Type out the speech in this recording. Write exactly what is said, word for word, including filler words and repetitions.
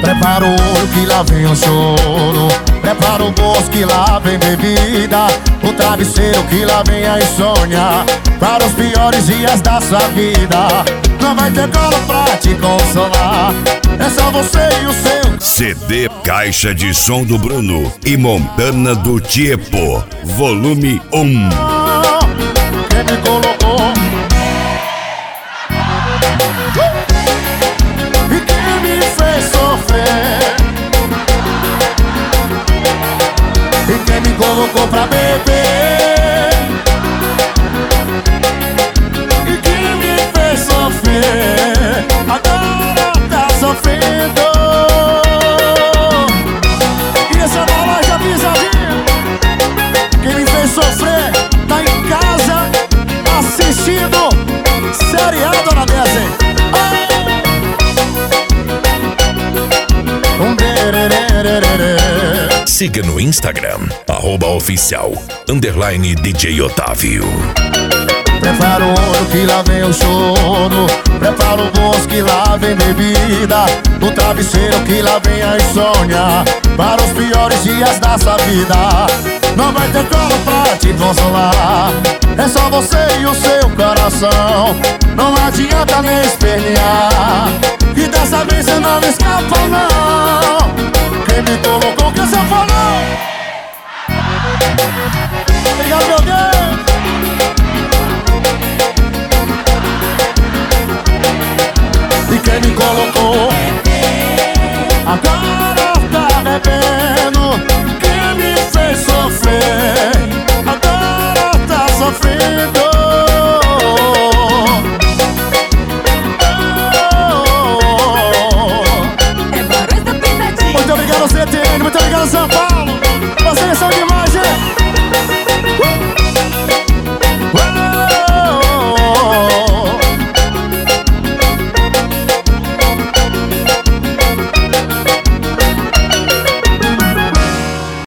Prepara o olho que lá vem o choro, prepara o bolso que lá vem bebida, o travesseiro que lá vem a insônia, para os piores dias da sua vida. Não vai ter colo pra te consolar, é só você e o seu C D Caixa de Som do Bruno e Montana do Tiepo, volume um. Quem me colocou e quem me fez sofrer, e quem me colocou pra beber, e quem me fez sofrer, agora tá sofrendo. E essa bola já pisadinha, quem me fez sofrer tá em casa assistindo seriado na dessa, hein? Um dererererê. Siga no Instagram, arroba oficial, underline D J Otávio. Prepara o olho que lá vem o choro, prepara o bolso que lá vem bebida, o travesseiro que lá vem a insônia, para os piores dias da sua vida. Não vai ter colo pra te consolar, é só você e o seu coração. Não adianta nem espernear, e dessa vez você não escapa não. Quem me colocou que você falou? Obrigado, meu Deus. E quem me colocou agora tá bebendo, quem me fez sofrer agora tá sofrendo. Muito obrigado, C T N, muito obrigado, São Paulo. Vocês são